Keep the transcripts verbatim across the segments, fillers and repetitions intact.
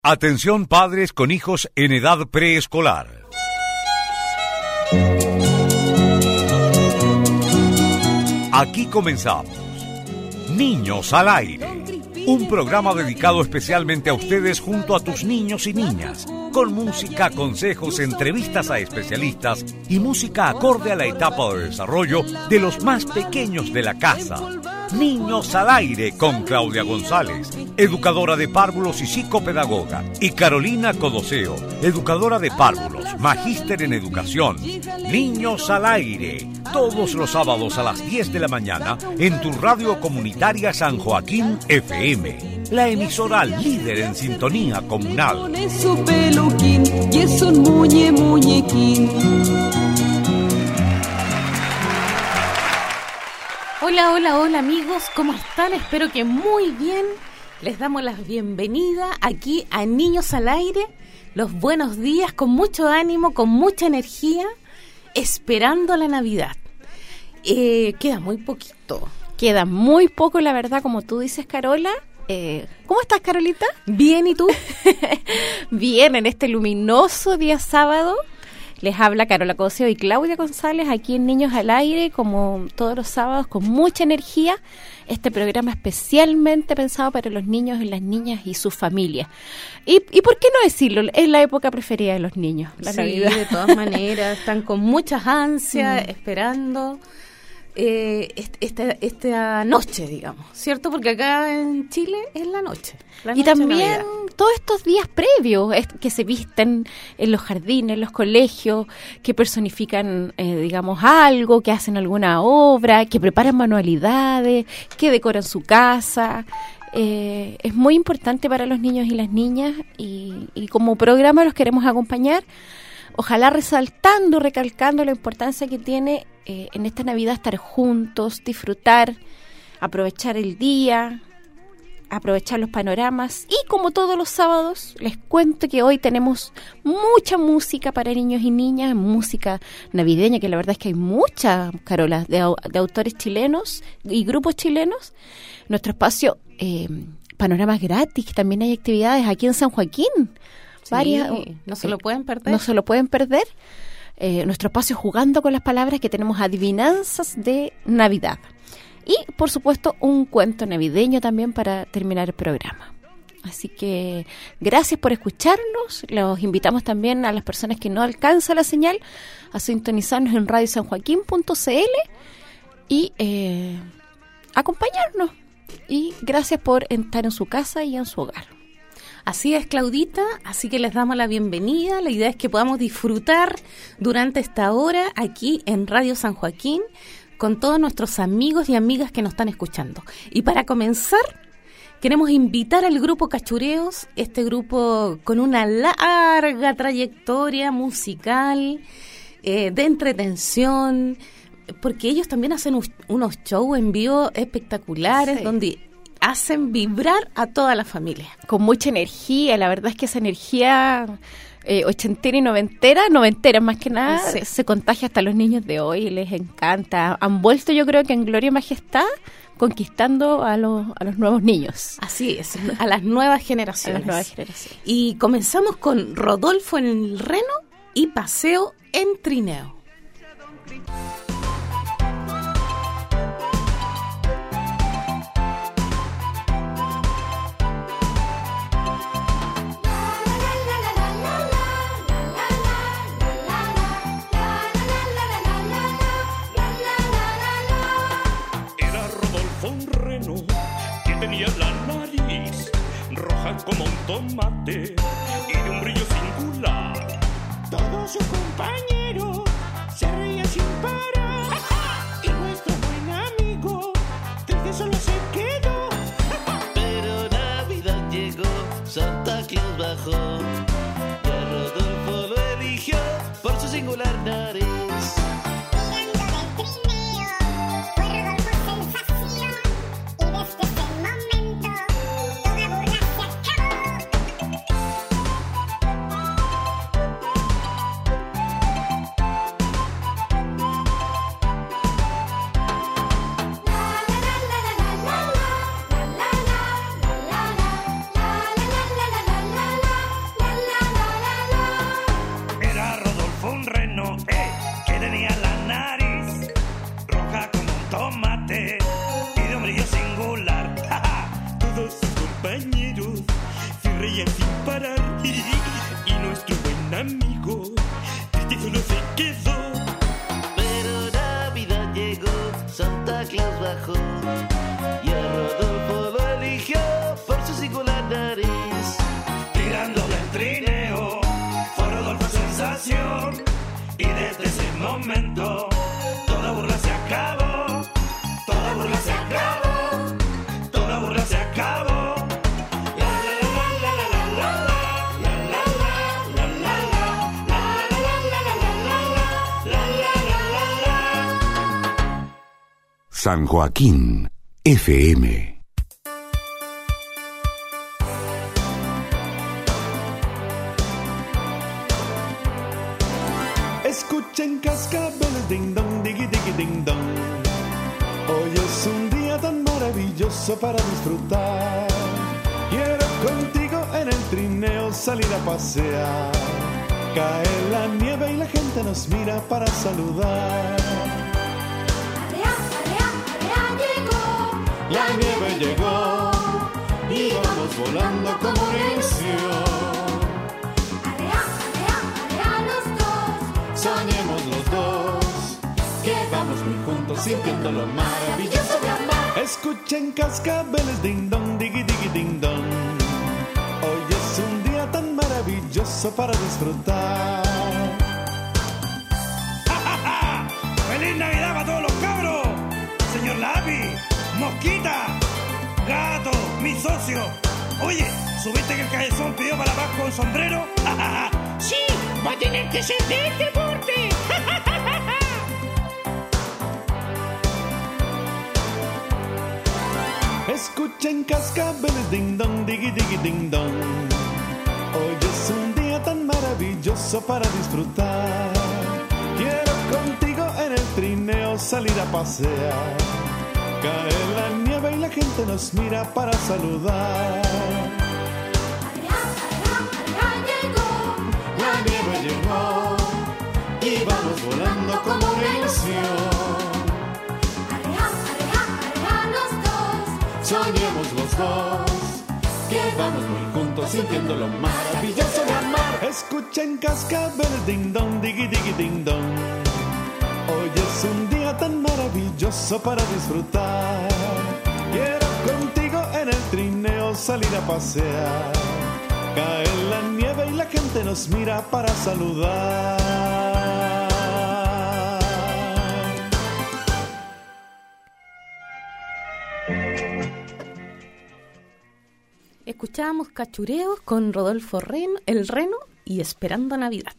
Atención padres con hijos en edad preescolar. Aquí comenzamos Niños al Aire, un programa dedicado especialmente a ustedes junto a tus niños y niñas, con música, consejos, entrevistas a especialistas y música acorde a la etapa de desarrollo de los más pequeños de la casa. Niños al Aire con Claudia González, educadora de párvulos y psicopedagoga, y Carolina Codoseo, educadora de párvulos, magíster en educación. Niños al Aire, todos los sábados a las diez de la mañana en tu radio comunitaria San Joaquín F M, la emisora líder en sintonía comunal. Es su peluquín y es un muñe muñequín. Hola, hola, hola amigos, ¿cómo están? Espero que muy bien. Les damos la bienvenida aquí a Niños al Aire, los buenos días, con mucho ánimo, con mucha energía, esperando la Navidad. Eh, queda muy poquito. Queda muy poco, la verdad, como tú dices, Carola. Eh, ¿Cómo estás, Carolita? Bien, ¿y tú? Bien, en este luminoso día sábado. Les habla Carola Codoseo y Claudia González aquí en Niños al Aire, como todos los sábados, con mucha energía. Este programa especialmente pensado para los niños y las niñas y sus familias. Y, y ¿por qué no decirlo? Es la época preferida de los niños, la sí, Navidad. De todas maneras, están con muchas ansias, mm. esperando eh, esta, esta noche, digamos, ¿cierto? Porque acá en Chile es la noche. La y noche también todos estos días previos es, que se visten en los jardines, en los colegios, que personifican, eh, digamos, algo, que hacen alguna obra, que preparan manualidades, que decoran su casa. Eh, es muy importante para los niños y las niñas y, y como programa los queremos acompañar, ojalá resaltando, recalcando la importancia que tiene eh, en esta Navidad estar juntos, disfrutar, aprovechar el día, aprovechar los panoramas. Y como todos los sábados, les cuento que hoy tenemos mucha música para niños y niñas, música navideña, que la verdad es que hay mucha, Carola, de, de autores chilenos y grupos chilenos. Nuestro espacio, eh, panoramas gratis, también hay actividades aquí en San Joaquín. Sí, varias, no se lo pueden perder. No se lo pueden perder. Eh, nuestro espacio Jugando con las Palabras, que tenemos adivinanzas de Navidad. Y, por supuesto, un cuento navideño también para terminar el programa. Así que gracias por escucharnos. Los invitamos también a las personas que no alcanzan la señal a sintonizarnos en radio san joaquín punto c l y eh, acompañarnos. Y gracias por estar en su casa y en su hogar. Así es, Claudita, así que les damos la bienvenida. La idea es que podamos disfrutar durante esta hora aquí en Radio San Joaquín con todos nuestros amigos y amigas que nos están escuchando. Y para comenzar, queremos invitar al grupo Cachureos, este grupo con una larga trayectoria musical, eh, de entretención, porque ellos también hacen u- unos shows en vivo espectaculares, sí, donde hacen vibrar a toda la familia. Con mucha energía, la verdad es que esa energía eh, ochentera y noventera, noventera más que nada, sí, se contagia hasta a los niños de hoy, les encanta. Han vuelto, yo creo que en gloria y majestad, conquistando a los, a los nuevos niños. Así es, a las nuevas generaciones. A las nuevas generaciones. Y comenzamos con Rodolfo en el Reno y Paseo en Trineo. Tenía la nariz roja como un tomate y de un brillo singular. Todos sus compañeros se reían sin parar y nuestro buen amigo triste solo se quedó. Pero Navidad llegó, Santa Claus bajó y a Rodolfo lo eligió por su singular nariz. La la la la la la la la la la la la la la la la la. reía sin parar y nuestro buen amigo triste solo se quedó. Pero Navidad llegó, Santa Claus bajó y a Rodolfo lo eligió por su singular nariz. Tirando del trineo fue Rodolfo sensación y desde ese momento toda burla se acabó, toda burla se acabó, toda burla se acabó. San Joaquín F M. Escuchen cascabeles, ding dong, diggy diggy ding dong. Hoy es un día tan maravilloso para disfrutar. Quiero contigo en el trineo salir a pasear. Cae la nieve y la gente nos mira para saludar. La nieve llegó y vamos volando como una ilusión. Arrea, arrea, arrea los dos. Soñemos los dos, que vamos muy juntos sintiendo lo maravilloso de amar. Escuchen cascabeles, ding dong, diggy diggy ding dong. Hoy es un día tan maravilloso para disfrutar. ¡Ja, ja, ja! ¡Feliz Navidad para todos los cabros! Señor Lápiz, Mosquita, Gato, mi socio. Oye, ¿subiste que el cabezón pidió para abajo con sombrero? ¡Ja, ja, ja! ¡Sí! ¡Va a tener que ser de este porte! ¡Ja, ja, ja, ja, ja! Escuchen cascabeles, ding dong, diggy diggy ding dong. Hoy es un día tan maravilloso para disfrutar. Quiero contigo en el trineo salir a pasear. Cae la nieve y la gente nos mira para saludar. La nieve llegó y vamos volando como una ilusión. Soñemos los dos, que vamos muy juntos sintiendo lo maravilloso de amar. Escuchen cascabeles, ding dong, diggy diggy ding dong. Hoy es un día tan maravilloso para disfrutar. Quiero contigo en el trineo salir a pasear. Cae la nieve y la gente nos mira para saludar. Escuchábamos Cachureos con Rodolfo Reno, el Reno y Esperando Navidad.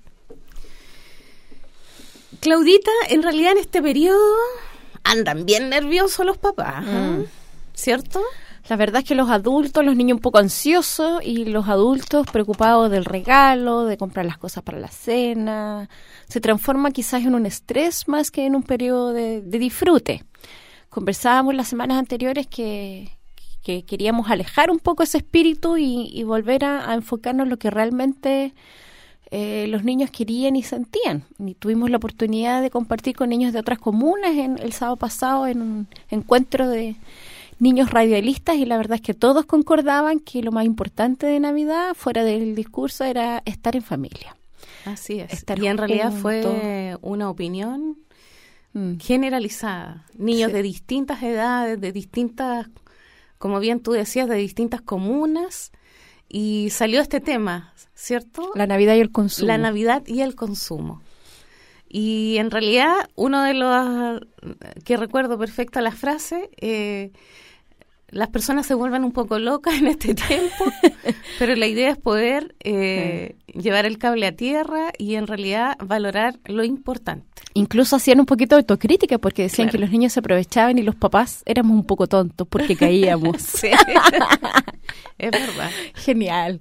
Claudita, en realidad en este periodo andan bien nerviosos los papás, ¿eh? ¿Cierto? La verdad es que los adultos, los niños un poco ansiosos y los adultos preocupados del regalo, de comprar las cosas para la cena, se transforma quizás en un estrés más que en un periodo de, de disfrute. Conversábamos las semanas anteriores que, que queríamos alejar un poco ese espíritu y, y volver a, a enfocarnos en lo que realmente eh, los niños querían y sentían. Y tuvimos la oportunidad de compartir con niños de otras comunas en, el sábado pasado en un encuentro de niños radialistas y la verdad es que todos concordaban que lo más importante de Navidad, fuera del discurso, era estar en familia. Así es. Estar y en realidad juntos. fue una opinión Mm. generalizada. Niños Sí. de distintas edades, de distintas, como bien tú decías, de distintas comunas, y salió este tema, ¿cierto? La Navidad y el consumo. La Navidad y el consumo. Y en realidad, uno de los que recuerdo perfecto la frase, eh, las personas se vuelven un poco locas en este tiempo, pero la idea es poder eh, llevar el cable a tierra y en realidad valorar lo importante. Incluso hacían un poquito de autocrítica porque decían Claro. que los niños se aprovechaban y los papás éramos un poco tontos porque caíamos. Sí. Es verdad. Genial.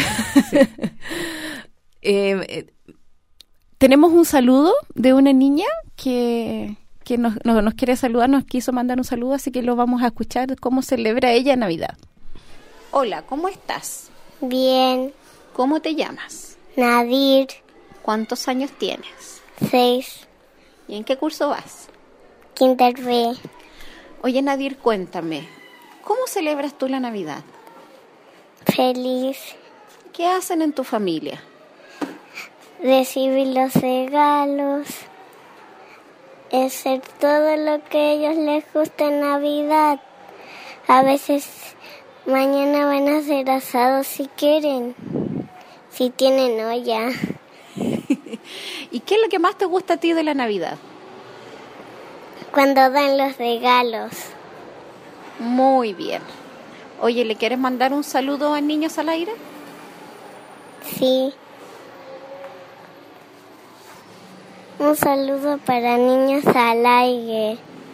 Eh, eh, Tenemos un saludo de una niña que, que nos, nos, nos quiere saludar, nos quiso mandar un saludo, así que lo vamos a escuchar cómo celebra ella Navidad. Hola, ¿cómo estás? Bien, ¿Cómo te llamas? Nadir, ¿Cuántos años tienes? seis, ¿Y en qué curso vas? Kinder B, Oye, Nadir, cuéntame, ¿cómo celebras tú la Navidad? feliz, ¿Qué hacen en tu familia? Recibir los regalos, hacer todo lo que a ellos les gusta en Navidad. A veces mañana van a hacer asado si quieren, si tienen olla. ¿Y qué es lo que más te gusta a ti de la Navidad? Cuando dan los regalos. Muy bien. Oye, ¿le quieres mandar un saludo a Niños al Aire? Sí. Un saludo para Niños al Aire.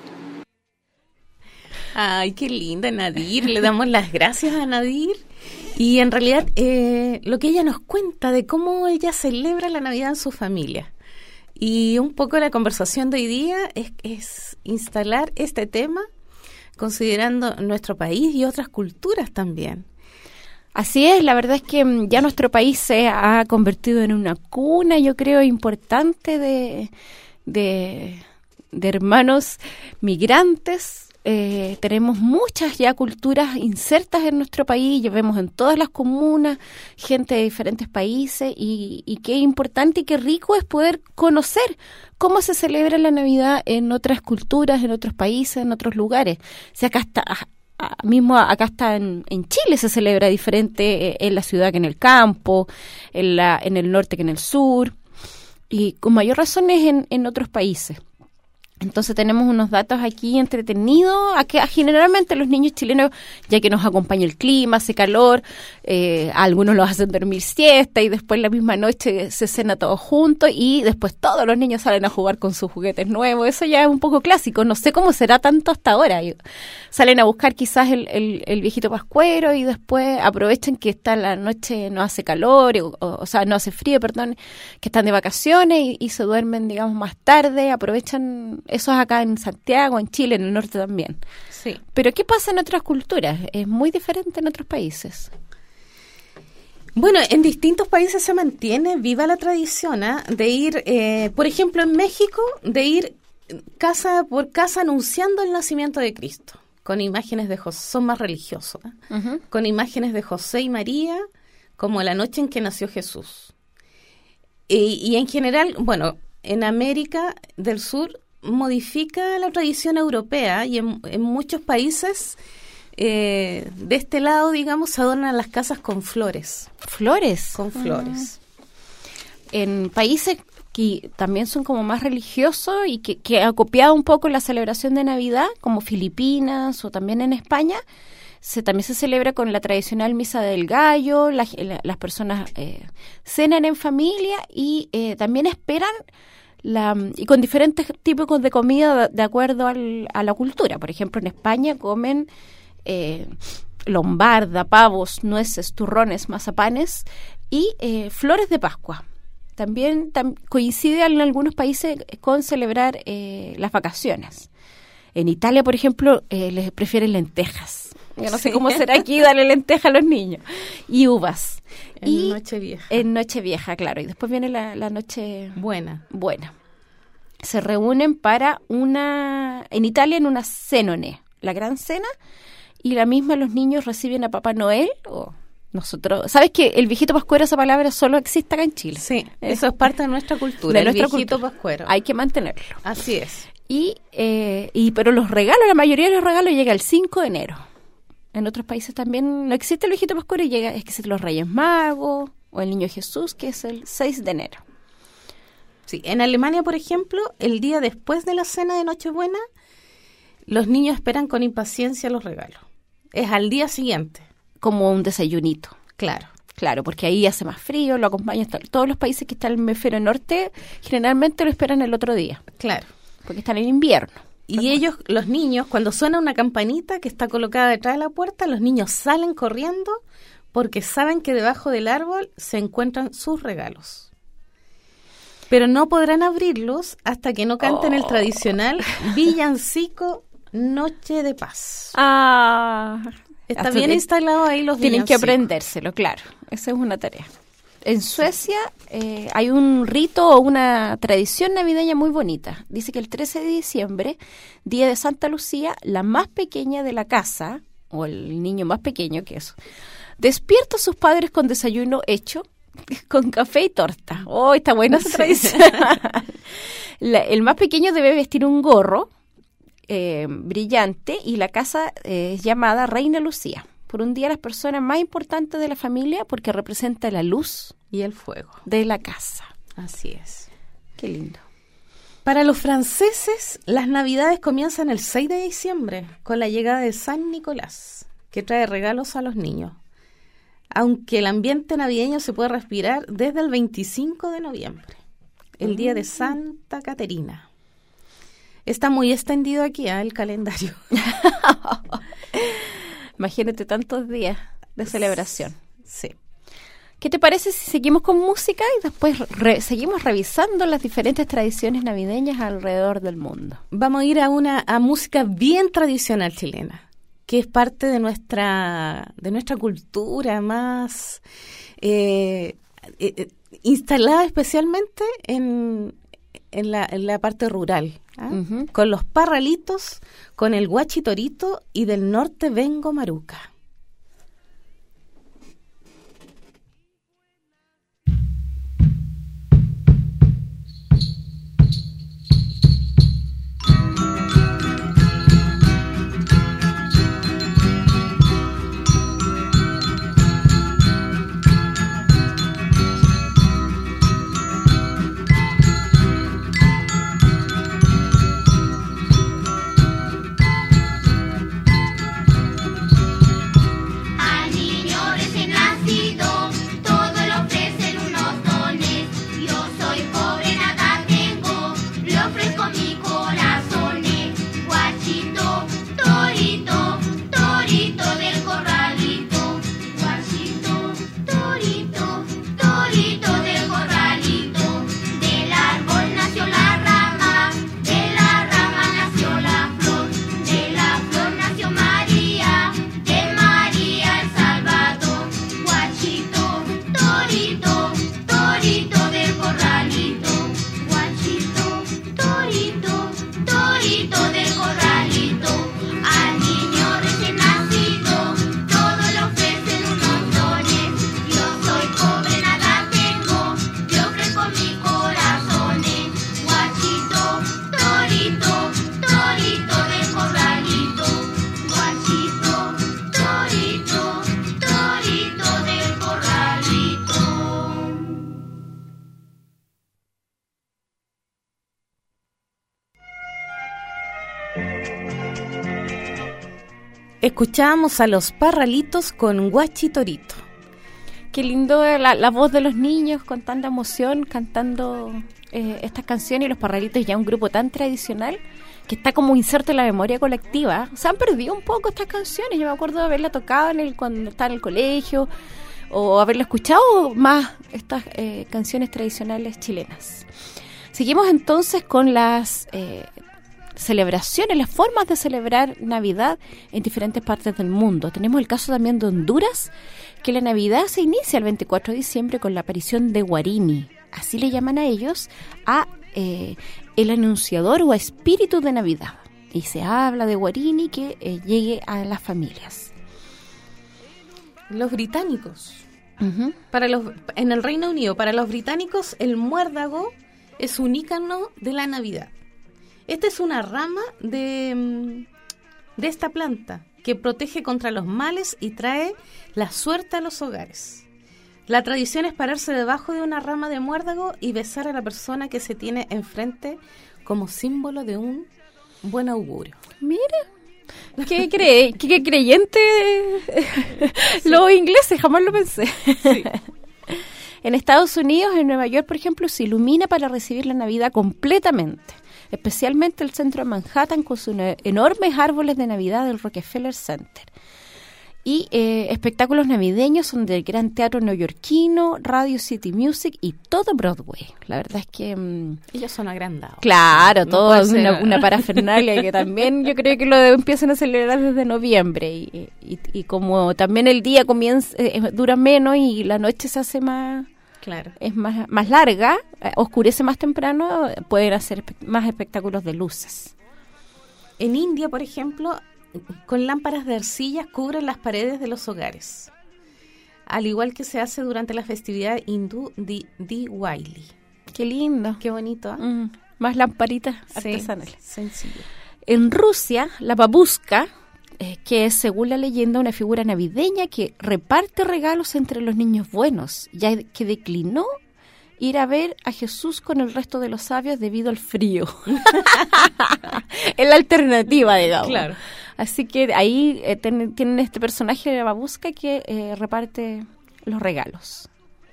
Ay, qué linda Nadir. Le damos las gracias a Nadir. Y en realidad eh, lo que ella nos cuenta de cómo ella celebra la Navidad en su familia. Y un poco la conversación de hoy día es, es instalar este tema considerando nuestro país y otras culturas también. Así es, la verdad es que ya nuestro país se ha convertido en una cuna, yo creo, importante de, de, de hermanos migrantes. Eh, tenemos muchas ya culturas insertas en nuestro país, ya vemos en todas las comunas gente de diferentes países y, y qué importante y qué rico es poder conocer cómo se celebra la Navidad en otras culturas, en otros países, en otros lugares. O sea, acá está, mismo acá está en, en Chile se celebra diferente en la ciudad que en el campo, en, la, en el norte que en el sur y con mayor razón es en, en otros países. Entonces tenemos unos datos aquí entretenidos, a que a generalmente los niños chilenos, ya que nos acompaña el clima, hace calor, eh, a algunos los hacen dormir siesta y después la misma noche se cena todos juntos y después todos los niños salen a jugar con sus juguetes nuevos. Eso ya es un poco clásico, no sé cómo será tanto hasta ahora. Salen a buscar quizás el, el, el viejito pascuero y después aprovechan que está la noche, no hace calor, o, o, o sea, no hace frío, perdón, que están de vacaciones y, y se duermen, digamos, más tarde, aprovechan. Eso es acá en Santiago, en Chile, en el norte también. Sí. Pero ¿qué pasa en otras culturas? Es muy diferente en otros países. Bueno, en distintos países se mantiene viva la tradición ¿eh? de ir, eh, por ejemplo, en México, de ir casa por casa anunciando el nacimiento de Cristo, con imágenes de José, son más religiosos, ¿eh? Uh-huh. Con imágenes de José y María, como la noche en que nació Jesús. Y, y en general, bueno, en América del Sur modifica la tradición europea y en, en muchos países eh, de este lado, digamos, se adornan las casas con flores. ¿Flores? Con flores. Uh-huh. En países que también son como más religiosos y que, que ha copiado un poco la celebración de Navidad, como Filipinas o también en España, se también se celebra con la tradicional misa del gallo, la, la, las personas eh, cenan en familia y eh, también esperan La, y con diferentes tipos de comida de, de acuerdo al, a la cultura. Por ejemplo, en España comen eh, lombarda, pavos, nueces, turrones, mazapanes y eh, flores de Pascua. También tam, coincide en algunos países con celebrar eh, las vacaciones. En Italia, por ejemplo, eh, les prefieren lentejas. Yo no sé sí. cómo será aquí darle lenteja a los niños. Y uvas. En y Nochevieja. En Nochevieja, claro. Y después viene la, la noche buena. Buena. Se reúnen para una... En Italia, en una cenone, la gran cena. Y la misma los niños reciben a Papá Noel o... Nosotros, ¿sabes que el viejito pascuero, esa palabra solo existe acá en Chile? Sí, eso es parte de nuestra cultura, de el nuestra viejito cultura. pascuero. Hay que mantenerlo. Así es. Y, eh, y pero los regalos, la mayoría de los regalos llega el cinco de enero. En otros países también no existe el viejito pascuero y llega, es que son los Reyes Magos o el Niño Jesús, que es el seis de enero. Sí, en Alemania, por ejemplo, el día después de la cena de Nochebuena, los niños esperan con impaciencia los regalos. Es al día siguiente. Como un desayunito. Claro. Claro, porque ahí hace más frío, lo acompañan todos los países que están en el hemisferio norte, generalmente lo esperan el otro día. Claro. Porque están en invierno. Y recuerda. Ellos, los niños, cuando suena una campanita que está colocada detrás de la puerta, los niños salen corriendo porque saben que debajo del árbol se encuentran sus regalos. Pero no podrán abrirlos hasta que no canten oh. el tradicional villancico Noche de Paz. Ah... Está bien instalado ahí los Tienen villancicos. que aprendérselo, claro. Esa es una tarea. En Suecia eh, hay un rito o una tradición navideña muy bonita. Dice que el trece de diciembre, día de Santa Lucía, la más pequeña de la casa, o el niño más pequeño que eso, despierta a sus padres con desayuno hecho, con café y torta. ¡Oh, está buena esa tradición! La, el más pequeño debe vestir un gorro eh, brillante y la casa eh, es llamada Reina Lucía. Por un día las personas más importantes de la familia porque representa la luz y el fuego de la casa. Así es. Qué lindo. Para los franceses, las Navidades comienzan el seis de diciembre con la llegada de San Nicolás, que trae regalos a los niños. Aunque el ambiente navideño se puede respirar desde el veinticinco de noviembre, el día de Santa Caterina. Está muy extendido aquí ¿eh? el calendario. Imagínate tantos días de celebración. Sí. ¿Qué te parece si seguimos con música y después re- seguimos revisando las diferentes tradiciones navideñas alrededor del mundo? Vamos a ir a una a música bien tradicional chilena, que es parte de nuestra de nuestra cultura más eh, eh, instalada especialmente en, en, la, en la parte rural, ¿eh? Uh-huh. Con los parralitos, con el guachitorito y del norte vengo maruca. Escuchábamos a los Parralitos con Guachitorito. Qué lindo la, la voz de los niños con tanta emoción cantando eh, estas canciones, y los Parralitos ya un grupo tan tradicional que está como inserto en la memoria colectiva. Se han perdido un poco estas canciones. Yo me acuerdo de haberla tocado en el, cuando estaba en el colegio o haberla escuchado más, estas eh, canciones tradicionales chilenas. Seguimos entonces con las eh, celebraciones, las formas de celebrar Navidad en diferentes partes del mundo. Tenemos el caso también de Honduras, que la Navidad se inicia el veinticuatro de diciembre con la aparición de Guarini, así le llaman a ellos, a eh, el anunciador o a espíritu de Navidad. Y se habla de Guarini que eh, llegue a las familias. Los británicos. Uh-huh. Para los, en el Reino Unido, para los británicos, el muérdago es un ícono de la Navidad. Esta es una rama de, de esta planta que protege contra los males y trae la suerte a los hogares. La tradición es pararse debajo de una rama de muérdago y besar a la persona que se tiene enfrente como símbolo de un buen augurio. Mira, qué, cre qué, qué creyente sí. Los ingleses, jamás lo pensé. Sí. En Estados Unidos, en Nueva York, por ejemplo, se ilumina para recibir la Navidad completamente. Especialmente el centro de Manhattan con sus enormes árboles de Navidad del Rockefeller Center. Y eh, espectáculos navideños son del Gran Teatro Neoyorquino, Radio City Music y todo Broadway. La verdad es que... Mmm, ellos son agrandados. Claro, no todo es una, una parafernalia que también yo creo que lo empiezan a celebrar desde noviembre. Y, y, y como también el día comienza eh, dura menos y la noche se hace más... Claro. Es más, más larga, eh, oscurece más temprano, pueden hacer espe- más espectáculos de luces. En India, por ejemplo, con lámparas de arcilla cubren las paredes de los hogares. al igual que se hace durante la festividad hindú de Diwali. Qué lindo. Qué bonito, ¿eh? Mm, más lamparitas Sí, artesanales. sencillo. En Rusia, la babushka, eh, que es, según la leyenda, una figura navideña que reparte regalos entre los niños buenos, ya que declinó ir a ver a Jesús con el resto de los sabios debido al frío. Es la alternativa, digamos. Claro. Así que ahí eh, ten, tienen este personaje de la babushka que eh, reparte los regalos.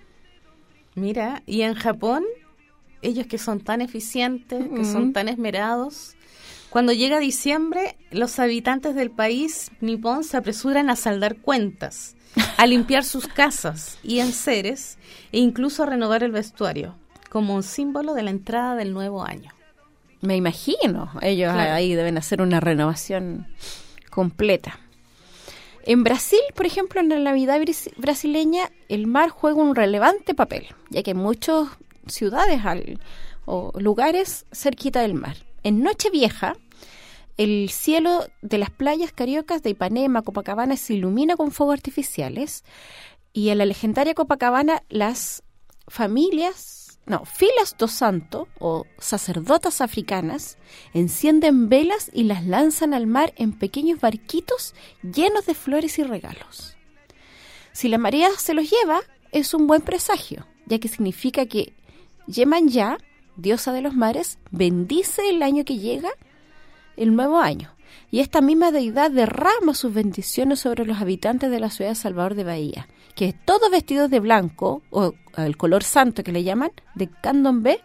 Mira, y en Japón, ellos que son tan eficientes, que Mm. son tan esmerados, cuando llega diciembre, los habitantes del país nipón se apresuran a saldar cuentas, a limpiar sus casas y enseres, e incluso a renovar el vestuario, como un símbolo de la entrada del nuevo año. Me imagino, ellos Claro. ahí deben hacer una renovación completa. En Brasil, por ejemplo, en la Navidad bris- brasileña, el mar juega un relevante papel, ya que hay muchas ciudades al- o lugares cerquita del mar. En Nochevieja, el cielo de las playas cariocas de Ipanema, Copacabana, se ilumina con fuegos artificiales, y en la legendaria Copacabana las familias... No, filas do santo o sacerdotas africanas encienden velas y las lanzan al mar en pequeños barquitos llenos de flores y regalos. Si la marea se los lleva, es un buen presagio, ya que significa que Yemanjá, diosa de los mares, bendice el año que llega, el nuevo año. Y esta misma deidad derrama sus bendiciones sobre los habitantes de la ciudad de Salvador de Bahía, que todos vestidos de blanco, o el color santo que le llaman, de candomblé,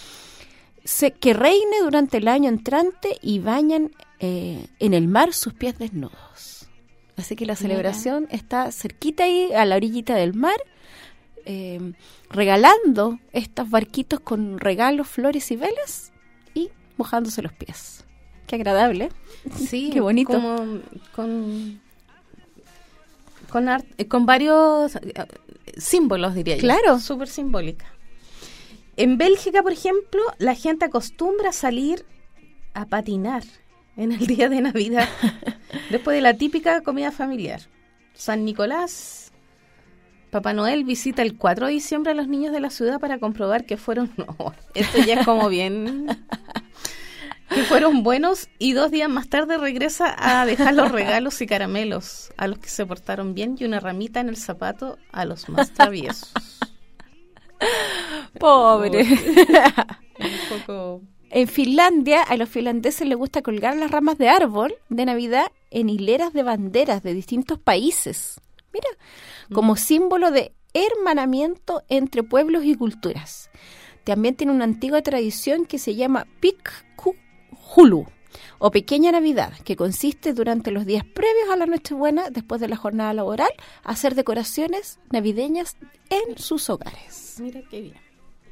se, que reine durante el año entrante y bañan eh, en el mar sus pies desnudos. Así que la celebración Mira. está cerquita ahí, a la orillita del mar, eh, regalando estos barquitos con regalos, flores y velas, y mojándose los pies. Qué agradable. Sí, qué bonito. Como, con con, art, con varios uh, símbolos, diría yo. Claro. Súper simbólica. En Bélgica, por ejemplo, la gente acostumbra a salir a patinar en el día de Navidad, después de la típica comida familiar. San Nicolás, Papá Noel visita el cuatro de diciembre a los niños de la ciudad para comprobar que fueron... No, esto ya es como bien... que fueron buenos, y dos días más tarde regresa a dejar los regalos y caramelos a los que se portaron bien y una ramita en el zapato a los más traviesos. Pobre. Un poco... En Finlandia, a los finlandeses les gusta colgar las ramas de árbol de Navidad en hileras de banderas de distintos países. Mira, como mm. símbolo de hermanamiento entre pueblos y culturas. También tiene una antigua tradición que se llama Pikku Hulu, o Pequeña Navidad, que consiste durante los días previos a la Nochebuena, después de la jornada laboral, hacer decoraciones navideñas en sus hogares. Mira qué bien.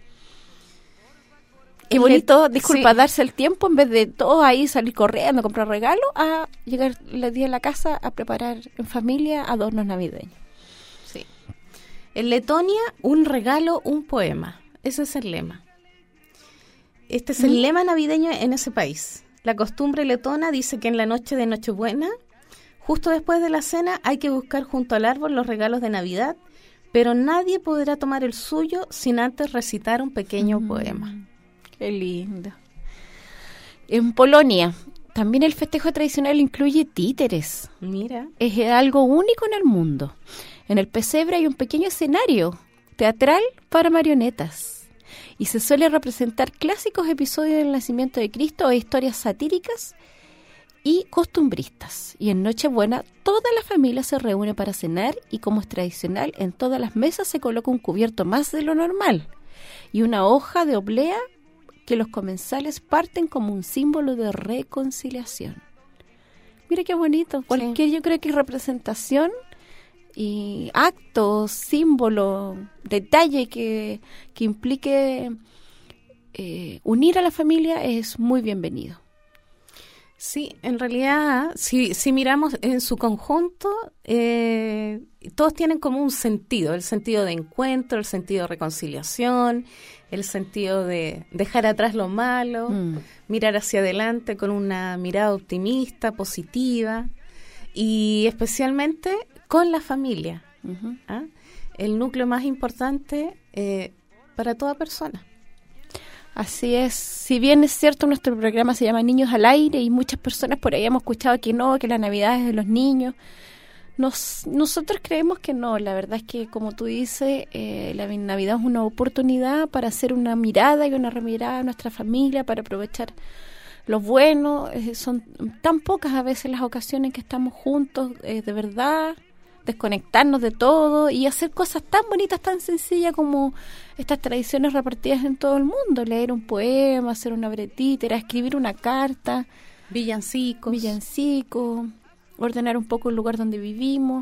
Qué bonito, Le, disculpa, sí. darse el tiempo en vez de todos ahí salir corriendo a comprar regalos, a llegar el día a la casa a preparar en familia adornos navideños. Sí. En Letonia, un regalo, un poema. Ese es el lema. Este es el ¿Mm? lema navideño en ese país. La costumbre letona dice que en la noche de Nochebuena, justo después de la cena, hay que buscar junto al árbol los regalos de Navidad, pero nadie podrá tomar el suyo sin antes recitar un pequeño mm, poema. Qué lindo. En Polonia, también el festejo tradicional incluye títeres. Mira. Es algo único en el mundo. En el pesebre hay un pequeño escenario teatral para marionetas. Y se suele representar clásicos episodios del nacimiento de Cristo o historias satíricas y costumbristas. Y en Nochebuena toda la familia se reúne para cenar y, como es tradicional, en todas las mesas se coloca un cubierto más de lo normal y una hoja de oblea que los comensales parten como un símbolo de reconciliación. Mira qué bonito. Cualquier, sí. Yo creo que representación y actos, símbolo, detalle que, que implique eh, unir a la familia es muy bienvenido. Sí, en realidad, si, si miramos en su conjunto, eh, todos tienen como un sentido, el sentido de encuentro, el sentido de reconciliación, el sentido de dejar atrás lo malo, mm. mirar hacia adelante con una mirada optimista, positiva, y especialmente con la familia. Uh-huh. ¿Ah? el núcleo más importante eh, para toda persona. Así es, si bien es cierto nuestro programa se llama Niños al Aire y muchas personas por ahí hemos escuchado que no, que la Navidad es de los niños, Nos, nosotros creemos que no. La verdad es que, como tú dices, eh, la Navidad es una oportunidad para hacer una mirada y una remirada a nuestra familia, para aprovechar lo bueno. Eh, son tan pocas a veces las ocasiones que estamos juntos, eh, de verdad, desconectarnos de todo y hacer cosas tan bonitas, tan sencillas como estas tradiciones repartidas en todo el mundo. Leer un poema, hacer una bretítera, escribir una carta. Villancicos. Villancicos. Ordenar un poco el lugar donde vivimos.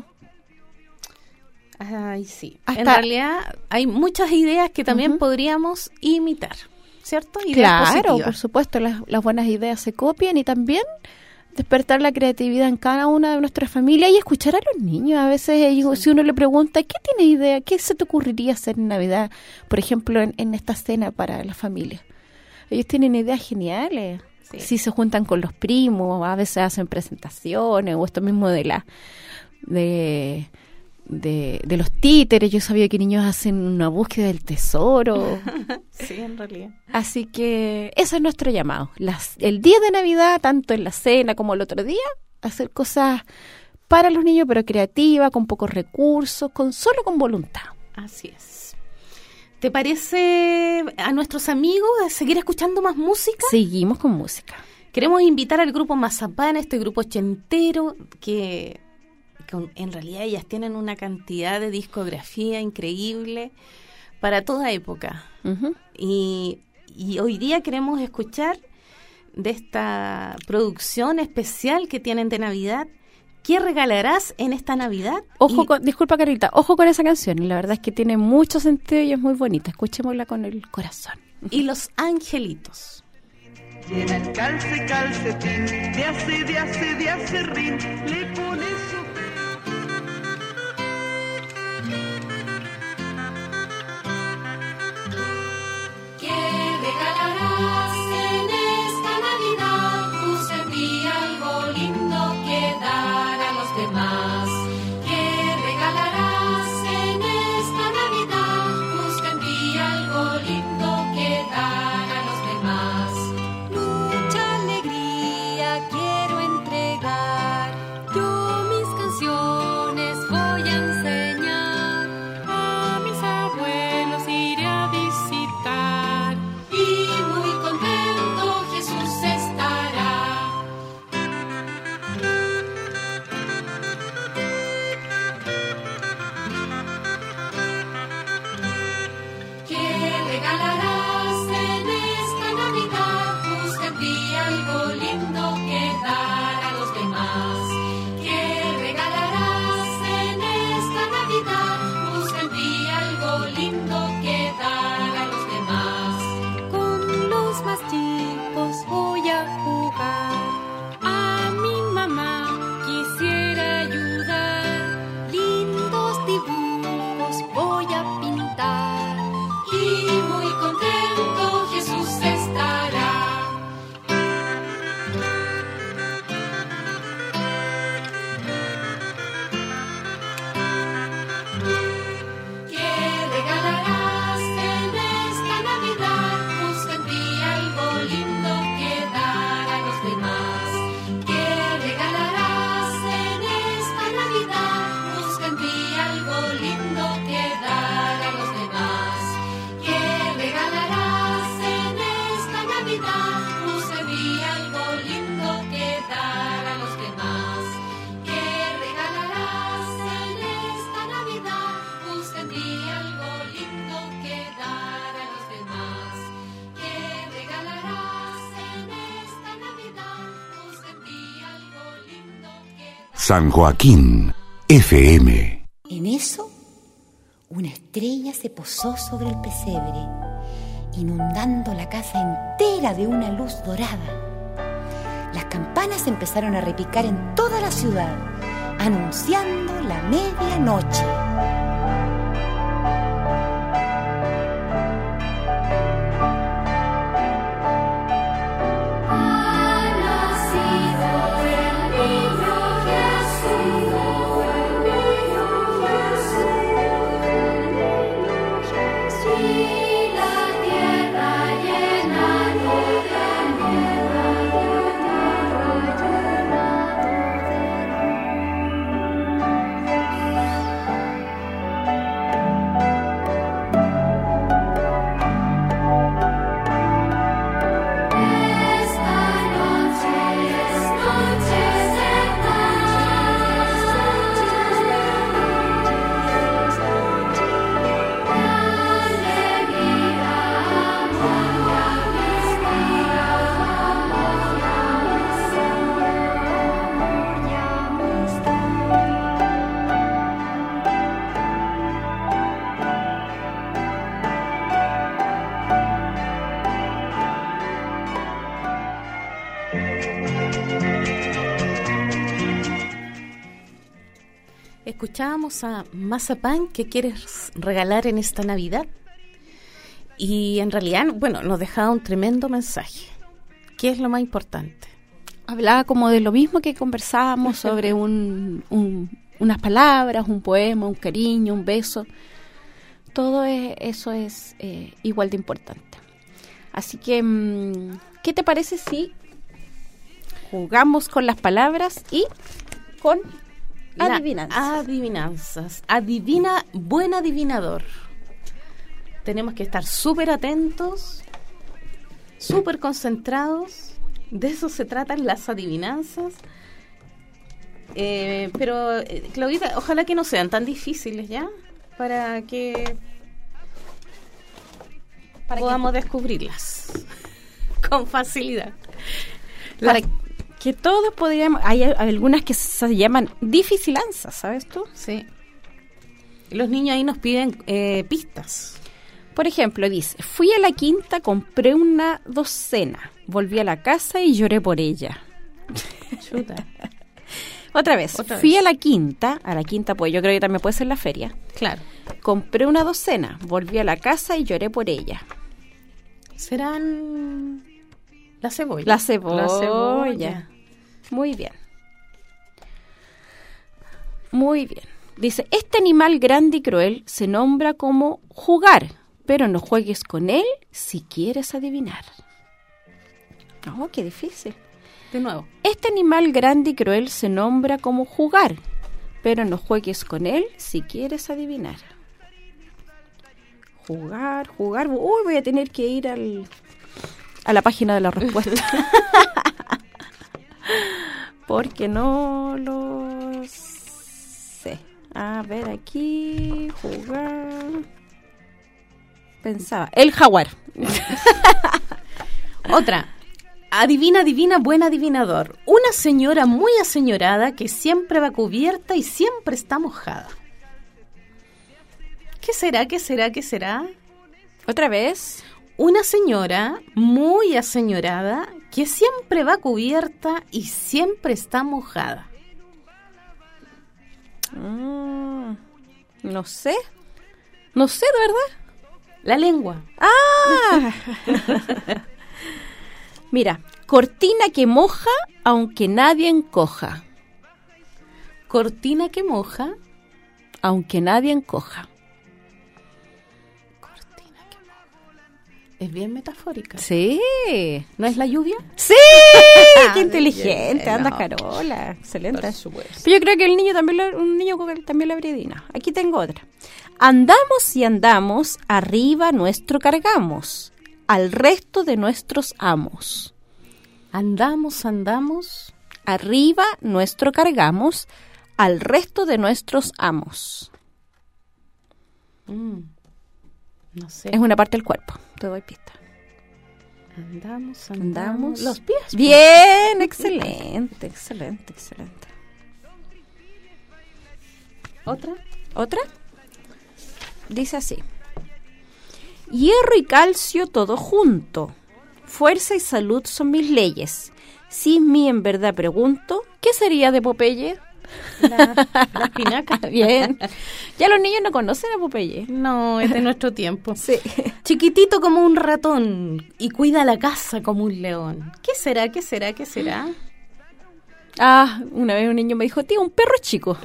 Ay, sí. Hasta, en realidad hay muchas ideas que también uh-huh. podríamos imitar, ¿cierto? Ideas claro, positivas. Por supuesto, las, las buenas ideas se copian y también despertar la creatividad en cada una de nuestras familias y escuchar a los niños. A veces ellos, sí. si uno le pregunta, ¿qué tienes idea? ¿Qué se te ocurriría hacer en Navidad? Por ejemplo, en, en esta cena para la familia. Ellos tienen ideas geniales. Sí. Si se juntan con los primos, a veces hacen presentaciones, o esto mismo de la de, de, de los títeres. Yo sabía que niños hacen una búsqueda del tesoro. Sí, en realidad. Así que ese es nuestro llamado. Las, el día de Navidad, tanto en la cena como el otro día, hacer cosas para los niños, pero creativas, con pocos recursos, con solo con voluntad. Así es. ¿Te parece a nuestros amigos seguir escuchando más música? Seguimos con música. Queremos invitar al grupo Mazapán, este grupo ochentero, que, que en realidad ellas tienen una cantidad de discografía increíble para toda época. Uh-huh. Y, y hoy día queremos escuchar de esta producción especial que tienen de Navidad. ¿Qué regalarás en esta Navidad? Ojo, y... con, disculpa Carlita, ojo con esa canción. La verdad es que tiene mucho sentido y es muy bonita. Escuchémosla con el corazón. Y Los Angelitos. Llena el calce, calcetín, de hace, de hace, de acerrín, le pone su... ¿Qué regalarás en esta Navidad? Pues envía algo lindo que dar a los demás. ¿Qué regalarás en esta Navidad? Pues envía algo lindo que dar a los demás. Mucha alegría quiero entregar. Yo mis canciones voy a enseñar. A mis abuelos iré a visitar. Y muy contento Jesús estará. ¿Qué regalarás en esta Navidad? Pues te envía algo lindo que dar a los demás. ¿Qué regalarás en esta Navidad? Pues te envía algo lindo que dar a los demás. Con los más chicos voy a jugar. A mi mamá quisiera ayudar. Lindos dibujos voy a pintar. Y muy contento Jesús estará. ¿Qué regalarás en esta Navidad? Pues te envía algo lindo que dar a los demás. ¿Qué regalarás en esta Navidad? Pues te envía algo lindo que dar a los demás. ¿Qué regalarás en esta Navidad? Pues te envía algo lindo que dar a los demás. ¿Qué regalarás en esta Navidad? Pues te envía algo lindo que dar a los demás. ¿Qué regalarás en esta Navidad? Pues te envía algo lindo que dar. San Joaquín F M. En eso, una estrella se posó sobre el pesebre, inundando la casa entera de una luz dorada. Las campanas empezaron a repicar en toda la ciudad, anunciando la medianoche. Ha nacido el niño Jesús, el niño Jesús. escuchábamos a Mazapán, ¿qué quieres regalar en esta Navidad? Y en realidad, bueno, nos dejaba un tremendo mensaje. ¿Qué es lo más importante? Hablaba como de lo mismo que conversábamos sobre un, un, unas palabras, un poema, un cariño, un beso. Todo es, eso es eh, igual de importante. Así que, ¿qué te parece si jugamos con las palabras y con La adivinanzas? Adivinanzas. Adivina, buen adivinador. Tenemos que estar súper atentos, súper concentrados. De eso se tratan las adivinanzas. Eh, pero, eh, Claudita, ojalá que no sean tan difíciles, ¿ya? Para que Para podamos que, descubrirlas con facilidad. Para las, que todos podríamos... Hay algunas que se llaman dificilanzas, ¿sabes tú? Sí. Los niños ahí nos piden eh, pistas. Por ejemplo, dice, fui a la quinta, compré una docena, volví a la casa y lloré por ella. Chuta. Otra vez, Otra fui vez. a la quinta, a la quinta pues yo creo que también puede ser la feria. Claro. Compré una docena, volví a la casa y lloré por ella. Serán la cebolla. La cebolla. La cebolla. Muy bien. Muy bien. Dice, este animal grande y cruel se nombra como jugar, pero no juegues con él si quieres adivinar. Oh, qué difícil. De nuevo. Este animal grande y cruel se nombra como jugar, pero no juegues con él si quieres adivinar. Jugar, jugar. Uy, voy a tener que ir al, a la página de la respuesta. Porque no lo sé. A ver, aquí, jugar. Pensaba, el jaguar. Otra. Adivina, adivina, buen adivinador. Una señora muy aseñorada que siempre va cubierta y siempre está mojada. ¿Qué será? ¿Qué será? ¿Qué será? ¿Otra vez? Una señora muy aseñorada que siempre va cubierta y siempre está mojada. Mm, no sé. No sé, de verdad. La lengua. ¡Ah! Mira, cortina que moja aunque nadie encoja. Cortina que moja aunque nadie encoja. Cortina que moja. Es bien metafórica. Sí. ¿No es la lluvia? Sí. Qué inteligente. Bien, Anda, no. Carola. Excelente. Por supuesto. Pero yo creo que el niño también lo, un niño también lo habría adivinado. Aquí tengo otra. Andamos y andamos, arriba nuestro cargamos, al resto de nuestros amos. Andamos, andamos. Arriba nuestro cargamos, al resto de nuestros amos. Mm, no sé. Es una parte del cuerpo, te doy pista. Andamos, andamos. Andamos. Los pies. Bien, excelente, excelente, excelente. ¿Otra? ¿Otra? Dice así. Hierro y calcio todo junto. Fuerza y salud son mis leyes. Sin mí en verdad pregunto, ¿qué sería de Popeye? La, la espinaca. Bien. Ya los niños no conocen a Popeye. No, es de nuestro tiempo. Sí. Chiquitito como un ratón y cuida la casa como un león. ¿Qué será? ¿Qué será? ¿Qué será? Ah, una vez un niño me dijo, tío, un perro chico.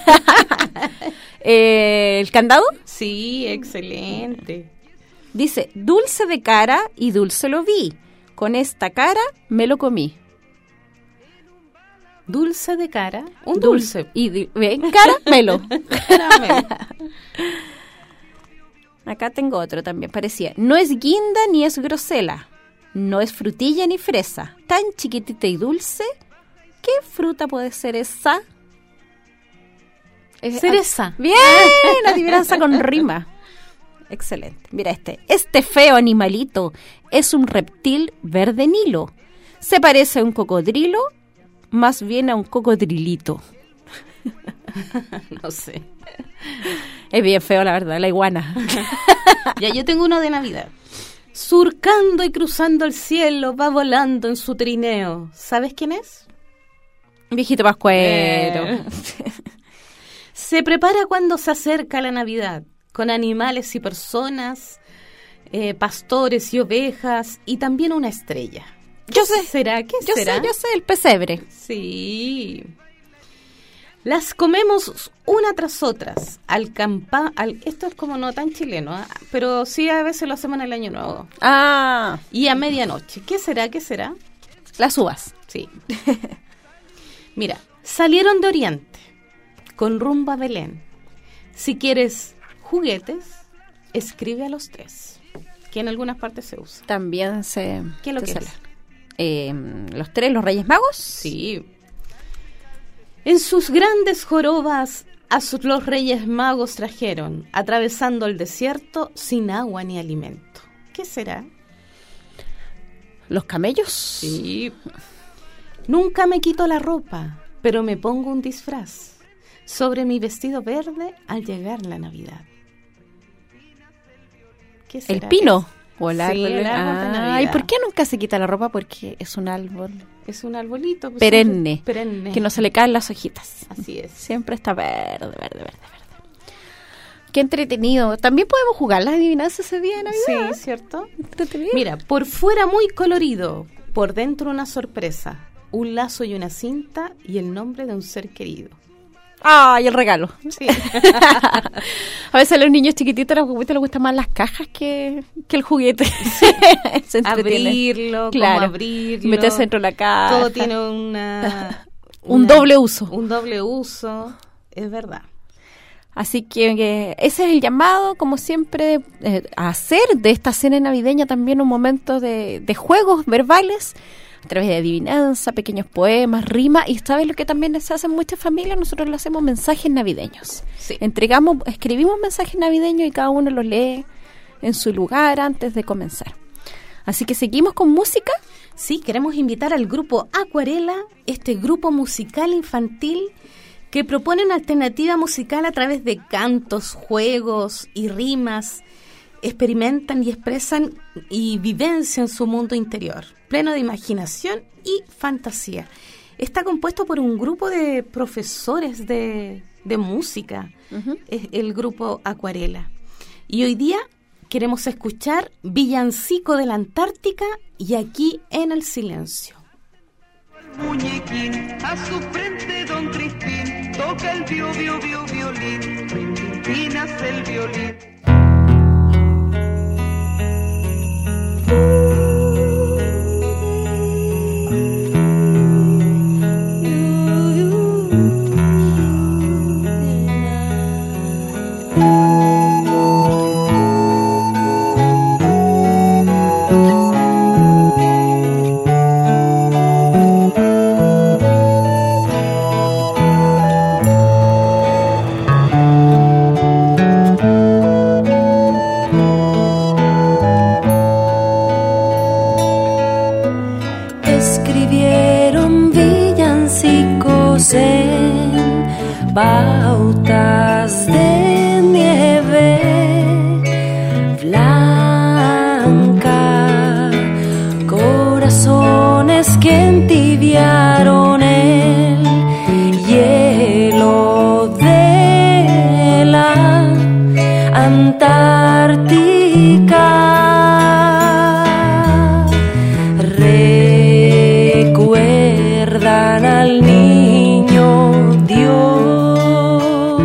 eh, ¿El candado? Sí, excelente. Dice, dulce de cara y dulce lo vi. Con esta cara me lo comí. Dulce de cara, un dulce. dulce. Y di- ven, caramelo. Caramelo. Acá tengo otro también, parecía. No es guinda ni es grosela. No es frutilla ni fresa. Tan chiquitita y dulce. ¿Qué fruta puede ser esa? Es- Cereza. Bien, adivinanza con rima. Excelente. Mira este. Este feo animalito es un reptil verde nilo. Se parece a un cocodrilo, más bien a un cocodrilito. No sé. Es bien feo, la verdad, la iguana. Ya, yo tengo uno de Navidad. Surcando y cruzando el cielo, va volando en su trineo. ¿Sabes quién es? Viejito Pascuero. Eh. Se prepara cuando se acerca la Navidad, con animales y personas, eh, pastores y ovejas, y también una estrella. Yo sé. ¿Será? ¿Qué yo será? Sé, yo sé, el pesebre. Sí. Las comemos una tras otras. Al campa, al, esto es como no tan chileno, ¿eh? Pero sí a veces lo hacemos en el Año Nuevo. Ah. Y a medianoche. ¿Qué será? ¿Qué será? Las uvas. Sí. Mira, salieron de Oriente, con rumbo a Belén. Si quieres juguetes, escribe a los tres, que en algunas partes se usa. También se... ¿Qué es lo se que sale. es? Eh, ¿Los tres, los Reyes Magos? Sí. En sus grandes jorobas a sus, los Reyes Magos trajeron, atravesando el desierto sin agua ni alimento. ¿Qué será? ¿Los camellos? Sí. Nunca me quito la ropa, pero me pongo un disfraz sobre mi vestido verde al llegar la Navidad. ¿Qué será? ¿El pino? ¿O el Sí, árbol? el árbol de Navidad. ¿Y por qué nunca se quita la ropa? Porque es un árbol Es un arbolito. Pues, perenne, perenne. que no se le caen las hojitas. Así es. Siempre está verde, verde, verde, verde. Qué entretenido. También podemos jugar las adivinanzas ese día de Navidad. Sí, ¿cierto? Entretenido. Mira, por fuera muy colorido, por dentro una sorpresa, un lazo y una cinta y el nombre de un ser querido. ¡Ay, el regalo! Sí. A veces a los niños chiquititos a los juguetes les gustan más las cajas que, que el juguete. Se entretienen. Abrirlo, Claro. cómo abrirlo. Meterse dentro de la caja. Todo tiene una... Un una- doble uso. Un doble uso, es verdad. Así que, que ese es el llamado, como siempre, eh, a hacer de esta cena navideña también un momento de, de juegos verbales, a través de adivinanza, pequeños poemas, rimas, y sabes lo que también se hace en muchas familias, nosotros le hacemos mensajes navideños. Sí. Entregamos, escribimos mensajes navideños y cada uno los lee en su lugar antes de comenzar. Así que seguimos con música. Sí, queremos invitar al grupo Acuarela, este grupo musical infantil que propone una alternativa musical a través de cantos, juegos y rimas. Experimentan y expresan y vivencian su mundo interior, pleno de imaginación y fantasía. Está compuesto por un grupo de profesores de, de música, uh-huh. Es el grupo Acuarela. Y hoy día queremos escuchar Villancico de la Antártica y Aquí en el Silencio. Muñequín, a su frente don Crispín, toca el viu, viu, viu, violín, rin, tin, tin, hace el violín. Pautas de nieve blanca, corazones que entibiaron el hielo de la Antártica. Recuerdan al niño Dios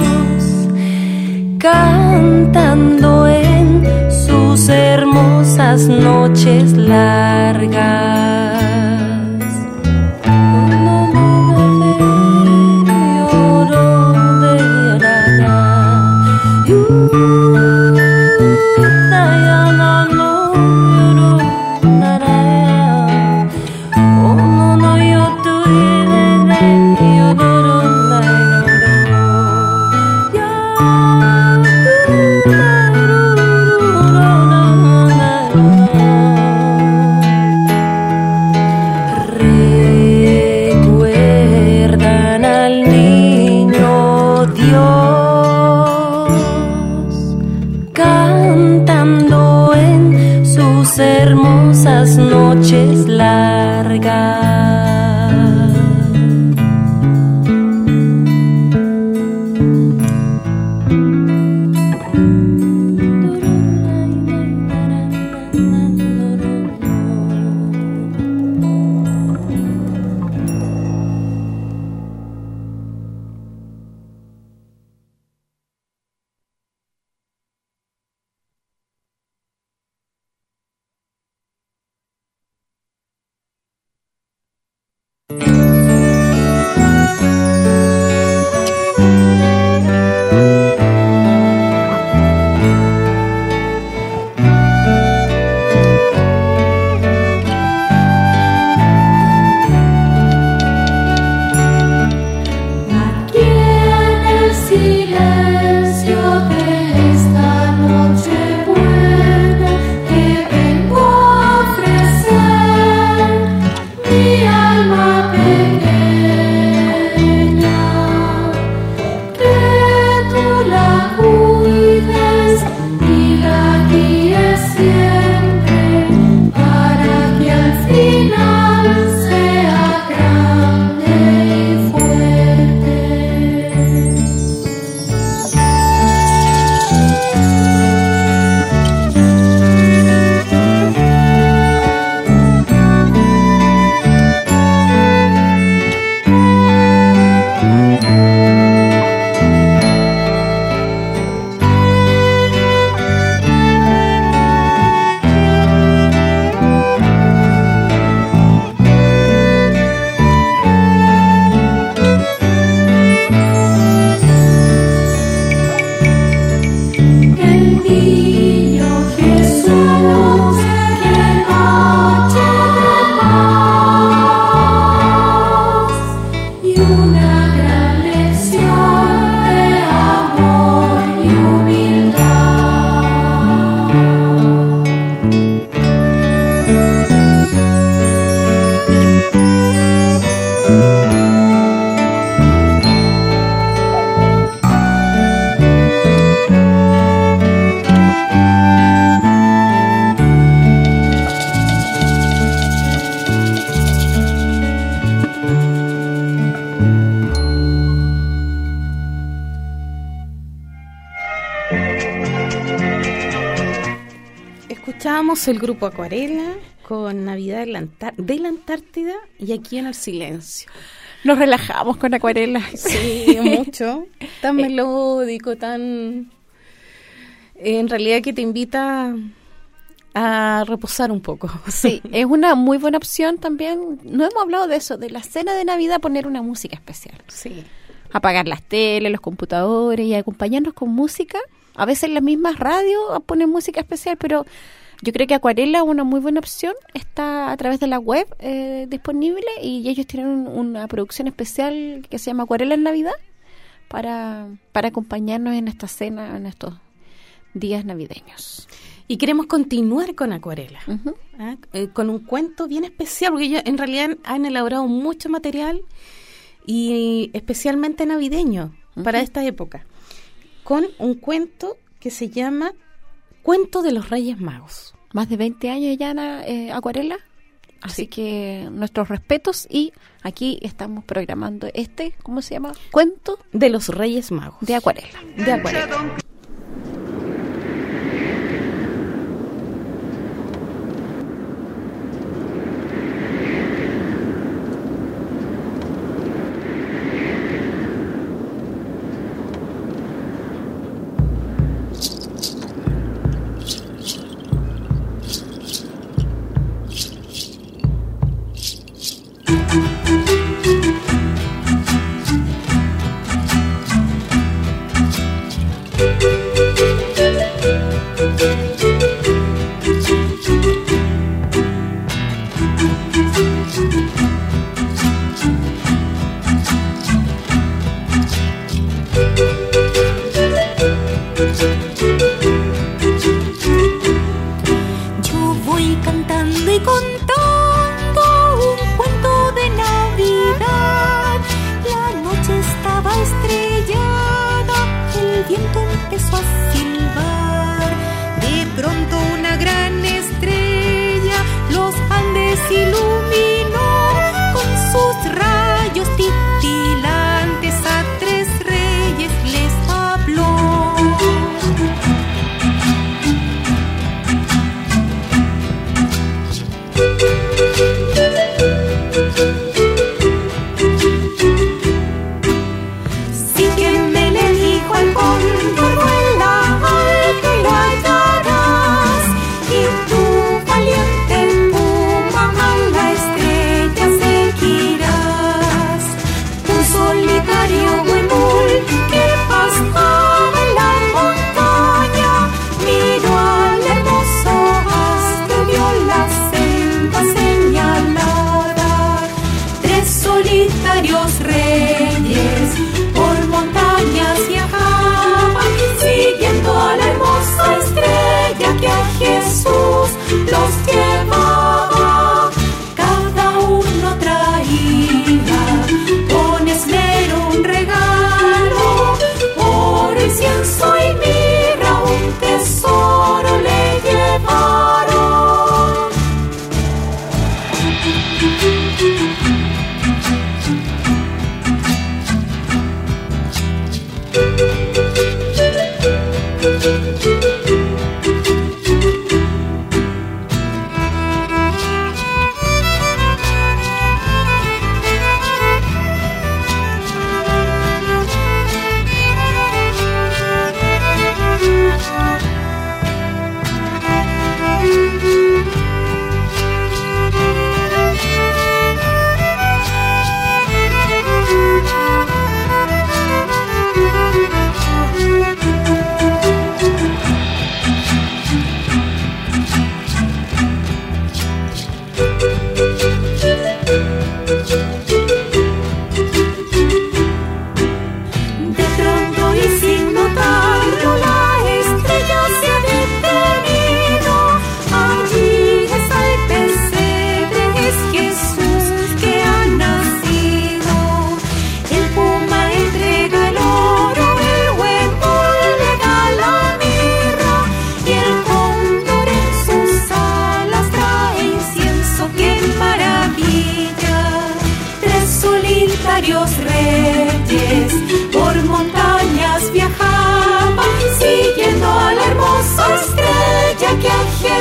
cantando en sus hermosas noches largas. Recuerdan al niño Dios cantando en sus hermosas noches largas. Escuchábamos el grupo Acuarela con Navidad de la, Antar- de la Antártida y Aquí en el Silencio. Nos relajamos con Acuarela. Sí, mucho. Tan melódico, tan... En realidad que te invita a reposar un poco. Sí, es una muy buena opción también. No hemos hablado de eso, de la cena de Navidad, poner una música especial. Sí. Apagar las teles, los computadores y acompañarnos con música. A veces las mismas radios ponen música especial, pero yo creo que Acuarela es una muy buena opción. Está a través de la web eh, disponible y ellos tienen un, una producción especial que se llama Acuarela en Navidad para, para acompañarnos en esta cena, en estos días navideños. Y queremos continuar con Acuarela, Uh-huh. ¿ah? eh, con un cuento bien especial, porque ellos en realidad han elaborado mucho material y especialmente navideño uh-huh. para esta época, con un cuento que se llama Cuento de los Reyes Magos. Más de veinte años ya, eh, Acuarela, así sí. que nuestros respetos y aquí estamos programando este, ¿cómo se llama? Cuento de los Reyes Magos. De Acuarela. De Acuarela.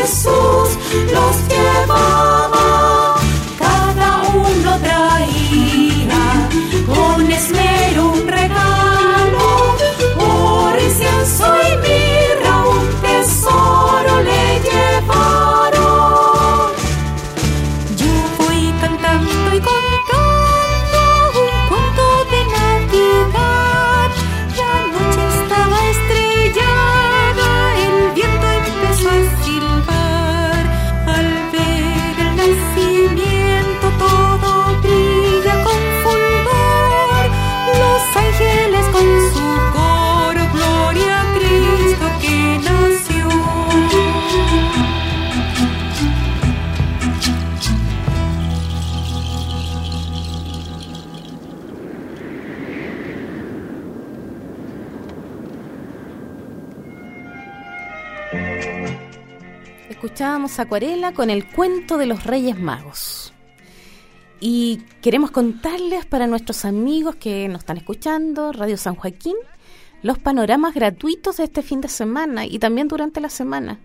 Jesús los llevaba. Cada uno traía con esmero un regalo, oro, incienso y mirra, un tesoro le llevaron. Yo voy cantando y contando un cuento de Navidad. La noche estaba estrellada, el viento empezó a silbar. Al ver el nacimiento todo brilla con fulgor. Los ángeles con su coro, gloria a Cristo que nació. Escuchábamos Acuarela con el cuento de los Reyes Magos. Y queremos contarles para nuestros amigos que nos están escuchando, Radio San Joaquín, los panoramas gratuitos de este fin de semana y también durante la semana.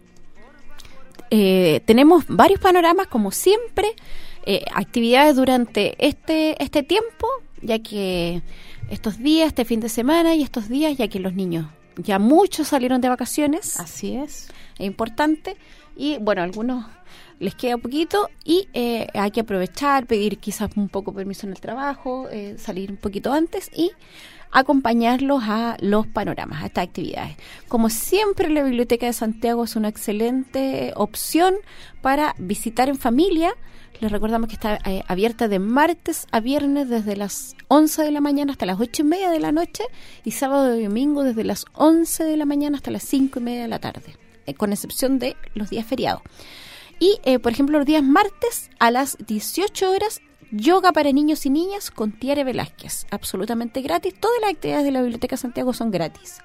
Eh, tenemos varios panoramas, como siempre, eh, actividades durante este, este tiempo, ya que estos días, este fin de semana y estos días, ya que los niños ya muchos salieron de vacaciones. Así es. Es importante. Y bueno, a algunos les queda poquito y eh, hay que aprovechar, pedir quizás un poco permiso en el trabajo, eh, salir un poquito antes y acompañarlos a los panoramas, a estas actividades. Como siempre, la Biblioteca de Santiago es una excelente opción para visitar en familia. Les recordamos que está eh, abierta de martes a viernes desde las once de la mañana hasta las ocho y media de la noche y sábado y domingo desde las once de la mañana hasta las cinco y media de la tarde, eh, con excepción de los días feriados. Y, eh, por ejemplo, los días martes a las dieciocho horas, yoga para niños y niñas con Tiare Velázquez, absolutamente gratis. Todas las actividades de la Biblioteca de Santiago son gratis.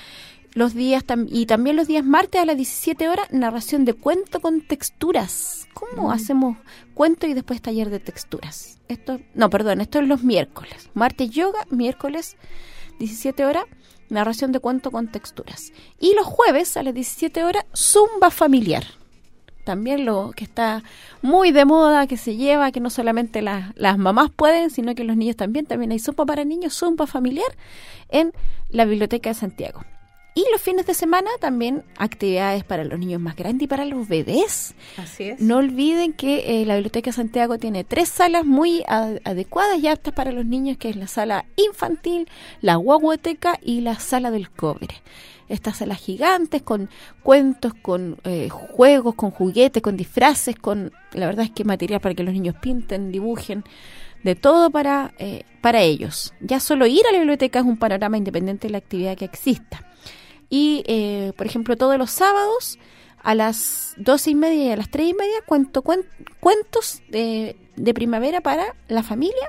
Los días tam- y también los días martes a las diecisiete horas, narración de cuento con texturas. ¿Cómo mm. hacemos cuento y después taller de texturas? Esto, no, perdón, esto es los miércoles. Martes yoga, miércoles diecisiete horas, narración de cuento con texturas. Y los jueves a las diecisiete horas, zumba familiar. También lo que está muy de moda, que se lleva, que no solamente la, las mamás pueden, sino que los niños también. También hay zumba para niños, zumba familiar en la Biblioteca de Santiago. Y los fines de semana también actividades para los niños más grandes y para los bebés. Así es. No olviden que eh, la Biblioteca de Santiago tiene tres salas muy ad- adecuadas y aptas para los niños, que es la sala infantil, la guaguateca y la sala del cobre. Estas salas gigantes con cuentos, con eh, juegos, con juguetes, con disfraces, con, la verdad es que material para que los niños pinten, dibujen, de todo para, eh, para ellos. Ya solo ir a la biblioteca es un panorama independiente de la actividad que exista. Y, eh, por ejemplo, todos los sábados a las doce y media y a las tres y media cuento, cuen, cuentos de, de primavera para la familia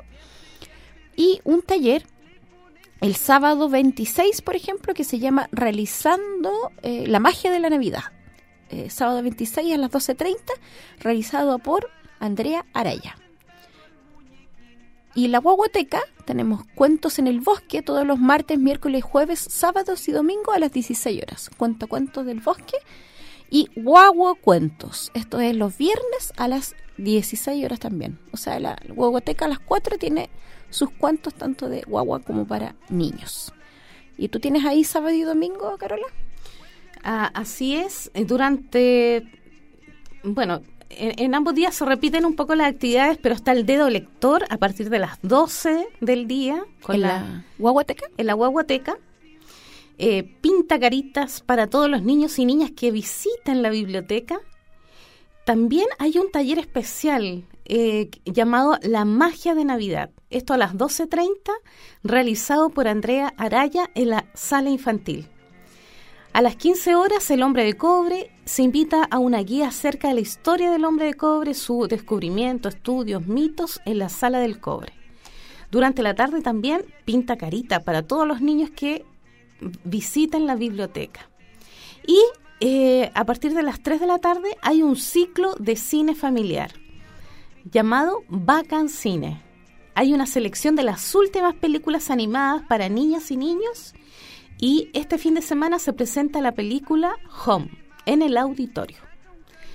y un taller el sábado veintiséis, por ejemplo, que se llama Realizando eh, la magia de la Navidad. Eh, sábado veintiséis a las doce treinta, realizado por Andrea Araya. Y la guaguateca, tenemos cuentos en el bosque todos los martes, miércoles, jueves, sábados y domingos a las dieciséis horas. Cuento cuentos del bosque y guaguacuentos. Esto es los viernes a las dieciséis horas también. O sea, la guaguateca a las cuatro tiene sus cuentos tanto de guagua como para niños. ¿Y tú tienes ahí sábado y domingo, Carola? Ah, así es. Durante, bueno, en, en ambos días se repiten un poco las actividades, pero está el dedo lector a partir de las doce del día. Con ¿En la, la guaguateca? En la guaguateca. Eh, pinta caritas para todos los niños y niñas que visitan la biblioteca. También hay un taller especial eh, llamado La Magia de Navidad. Esto a las doce treinta, realizado por Andrea Araya en la sala infantil. A las quince horas, El Hombre de Cobre se invita a una guía acerca de la historia del hombre de cobre, su descubrimiento, estudios, mitos en la sala del cobre. Durante la tarde también pinta carita para todos los niños que visitan la biblioteca. Y eh, a partir de las tres de la tarde hay un ciclo de cine familiar llamado Bacan Cine. Hay una selección de las últimas películas animadas para niñas y niños y este fin de semana se presenta la película Home en el auditorio.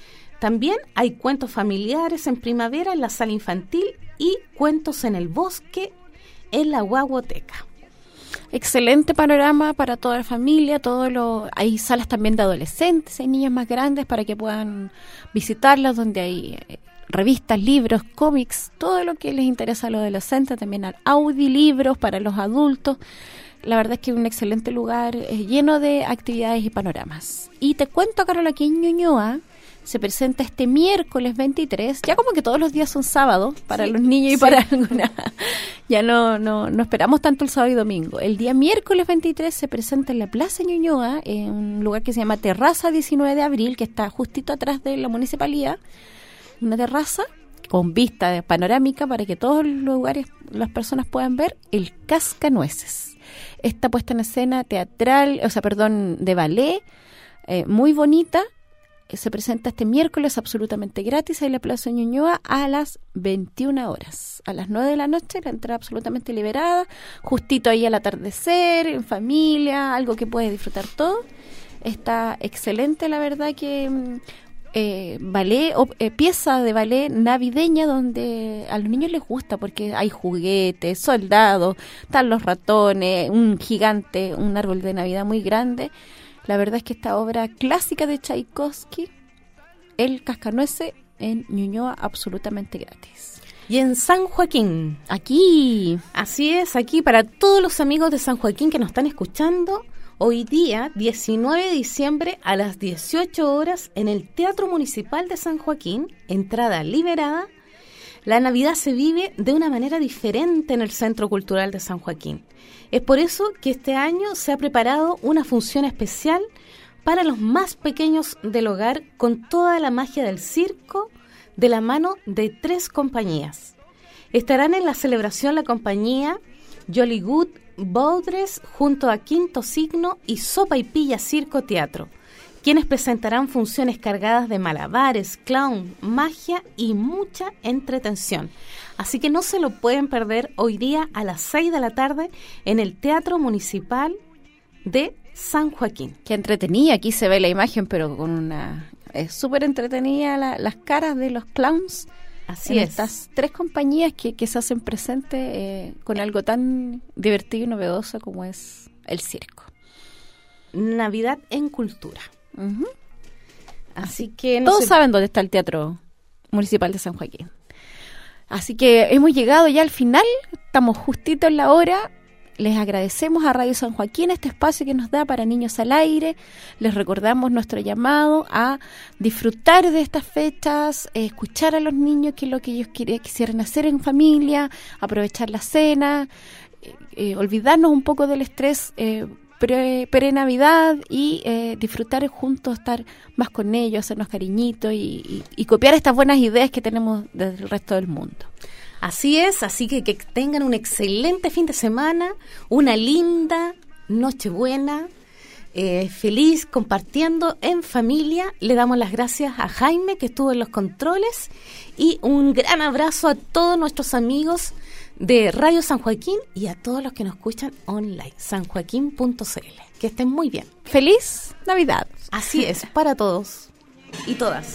También hay cuentos familiares en primavera en la sala infantil y cuentos en el bosque en la guaguoteca. Excelente panorama para toda la familia, todo lo, hay salas también de adolescentes, hay niños más grandes para que puedan visitarlas, donde hay eh, revistas, libros, cómics, todo lo que les interesa a los adolescentes, también hay audiolibros para los adultos. La verdad es que es un excelente lugar eh, lleno de actividades y panoramas. Y te cuento, Carola, que en Ñuñoa se presenta este miércoles veintitrés, ya como que todos los días son sábados para sí, los niños y sí. para alguna, ya no, no, no esperamos tanto el sábado y domingo. El día miércoles veintitrés se presenta en la Plaza Ñuñoa, en un lugar que se llama Terraza diecinueve de abril, que está justito atrás de la municipalidad, una terraza con vista de panorámica para que todos los lugares, las personas puedan ver el Cascanueces. Esta puesta en escena teatral, o sea, perdón, de ballet, eh, muy bonita. Se presenta este miércoles absolutamente gratis en la Plaza Ñuñoa a las veintiuna horas. A las nueve de la noche la entrada absolutamente liberada, justito ahí al atardecer, en familia, algo que puedes disfrutar todo. Está excelente, la verdad, que eh, ballet, o, eh, pieza de ballet navideña donde a los niños les gusta porque hay juguetes, soldados, están los ratones, un gigante, un árbol de Navidad muy grande. La verdad es que esta obra clásica de Tchaikovsky, El Cascanueces, en Ñuñoa, absolutamente gratis. Y en San Joaquín. Aquí. Así es, aquí para todos los amigos de San Joaquín que nos están escuchando, hoy día, diecinueve de diciembre, a las dieciocho horas, en el Teatro Municipal de San Joaquín, entrada liberada, la Navidad se vive de una manera diferente en el Centro Cultural de San Joaquín. Es por eso que este año se ha preparado una función especial para los más pequeños del hogar con toda la magia del circo de la mano de tres compañías. Estarán en la celebración la compañía Jolly Good Baudres junto a Quinto Signo y Sopa y Pilla Circo Teatro, quienes presentarán funciones cargadas de malabares, clown, magia y mucha entretención. Así que no se lo pueden perder hoy día a las seis de la tarde en el Teatro Municipal de San Joaquín. Qué entretenida, aquí se ve la imagen, pero con una... Es súper entretenida la, las caras de los clowns. Así es. Estas tres compañías que, que se hacen presentes eh, con algo tan divertido y novedoso como es el circo. Navidad en cultura. Uh-huh. Así que no todos sé... saben dónde está el Teatro Municipal de San Joaquín. Así que hemos llegado ya al final, estamos justito en la hora. Les agradecemos a Radio San Joaquín este espacio que nos da para Niños al Aire. Les recordamos nuestro llamado a disfrutar de estas fechas, eh, escuchar a los niños, que es lo que ellos quiere, quisieran hacer en familia, aprovechar la cena, eh, eh, olvidarnos un poco del estrés eh, pre, pre-Navidad y eh, disfrutar juntos, estar más con ellos, hacernos cariñitos y, y, y copiar estas buenas ideas que tenemos del resto del mundo. Así es, así que que tengan un excelente fin de semana, una linda Nochebuena, eh, feliz compartiendo en familia. Le damos las gracias a Jaime que estuvo en los controles y un gran abrazo a todos nuestros amigos de Radio San Joaquín y a todos los que nos escuchan online, san joaquín punto c l. Que estén muy bien. ¡Feliz Navidad! Así es, para todos y todas.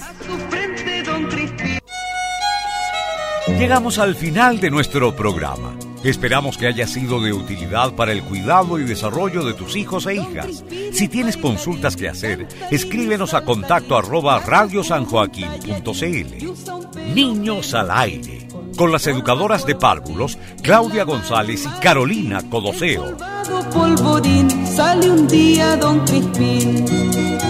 Llegamos al final de nuestro programa. Esperamos que haya sido de utilidad para el cuidado y desarrollo de tus hijos e hijas. Si tienes consultas que hacer, escríbenos a contacto arroba radio san joaquín punto c l. Niños al Aire, con las educadoras de párvulos, Claudia González y Carolina Codoseo. Polvorín, sale un día Don Crispín.